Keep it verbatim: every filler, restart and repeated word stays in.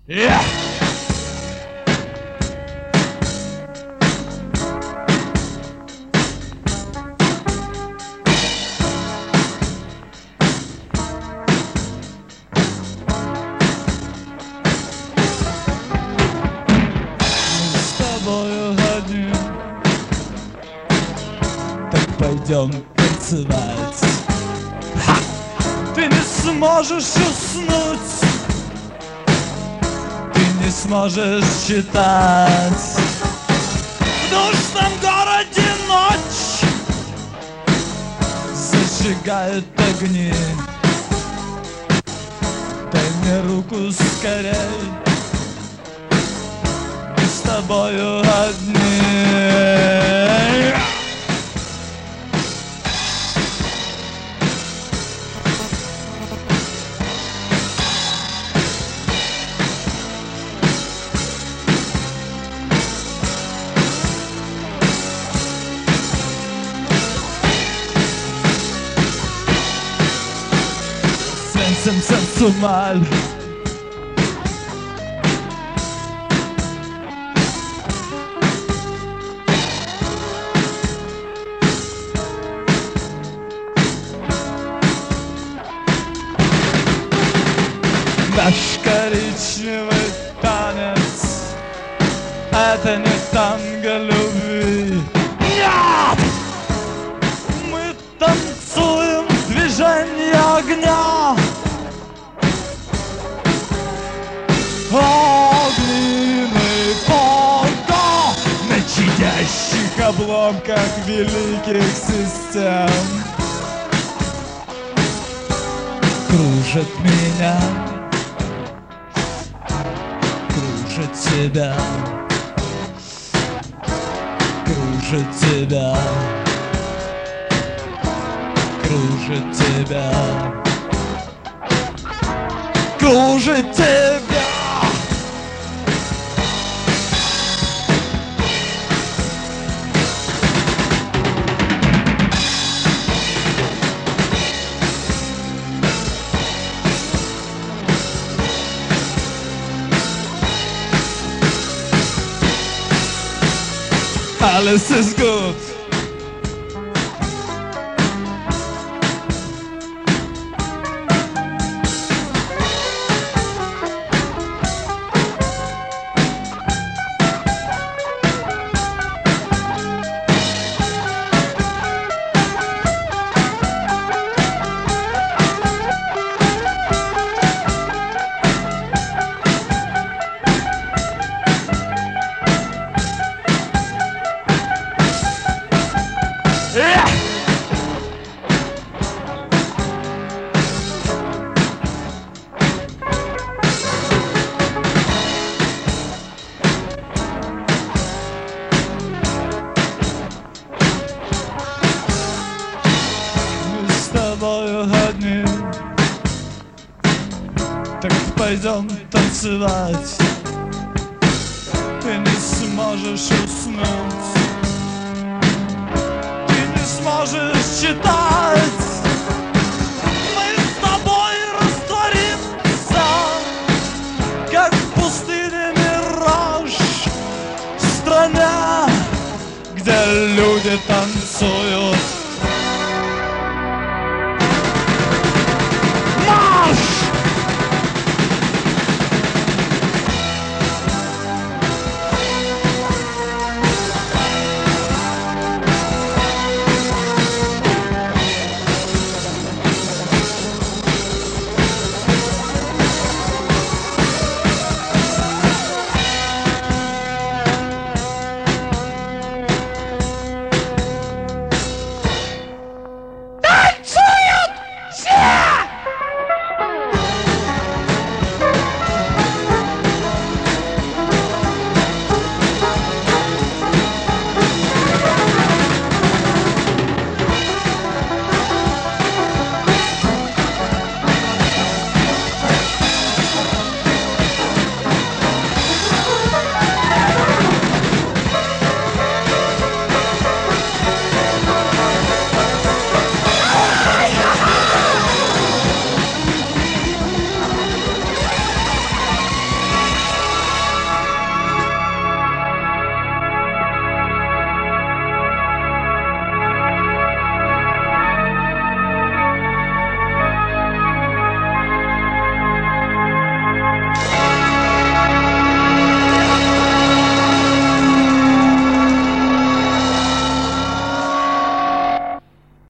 Yeah! Пойдем танцевать. Ха! Ты не сможешь уснуть, ты не сможешь читать. В душном городе ночь зажигают огни. Дай мне руку скорей, мы с тобою одни. Sensual. Наш коричневый танец — это не танго любви. Нет! Мы танцуем движение огня. Огненный фонтан на чадящих обломках великих систем кружит меня, кружит тебя, кружит тебя, кружит тебя, кружит тебя. Alice is good. Одни, так пойдем танцевать. Ты не сможешь уснуть, ты не сможешь читать. Мы с тобой растворимся, как в пустыне мираж, в стране, где люди танцуют.